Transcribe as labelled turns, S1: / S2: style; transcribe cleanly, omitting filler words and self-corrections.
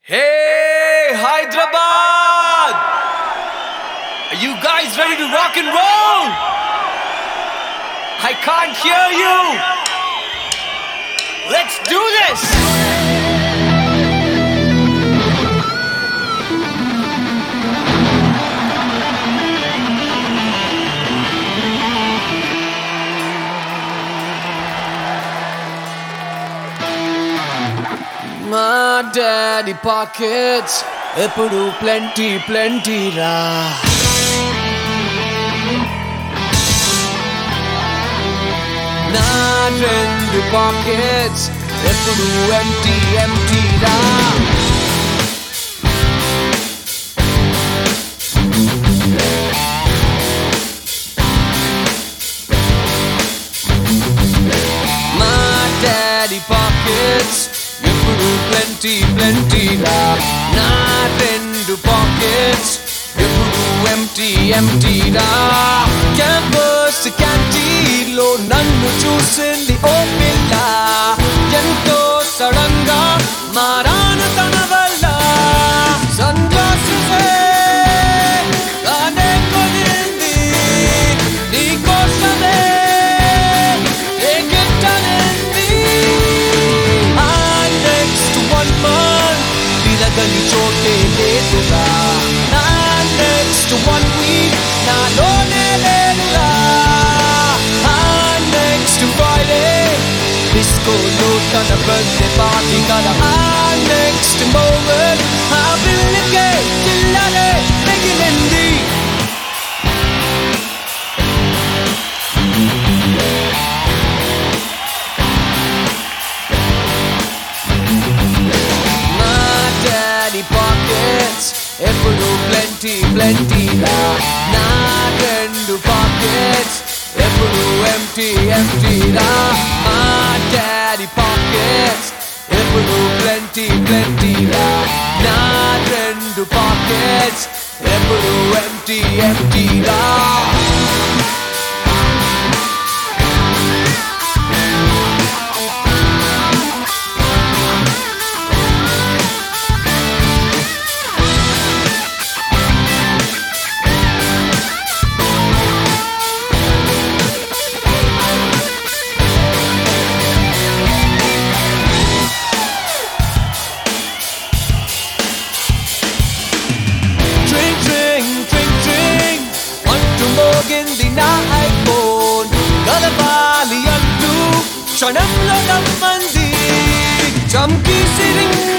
S1: Hey, Hyderabad! Are you guys ready to rock and roll? I can't hear you! Let's do this! My daddy pockets ఎప్పుడు plenty plenty రా నా రెండు pockets ఎప్పుడు empty empty రా My daddy pockets plenty plenty ra na rendu pockets eppudu empty empty ra campus canteen lo nannu chusindi o pilla ento sadanga marana tana valla sunglasses ane kodindi nee kosame గలి చోటే లేదురా నా next 1 week నాలోనే లేదురా next Friday డిస్కోలో తన birthday party కదా next moment ఆ బిల్లుకే చిల్లరే మిగిలింది pockets ఎప్పుడు plenty plenty రా నా రెండు pockets ఎప్పుడు empty empty రా my daddy pockets ఎప్పుడు plenty plenty రా నా రెండు pockets ఎప్పుడు empty empty రా మోగింది నా ఐఫోన్ కలపాలి అంటూ క్షణంలో నమ్మంది చమ్కీ సిరింగ్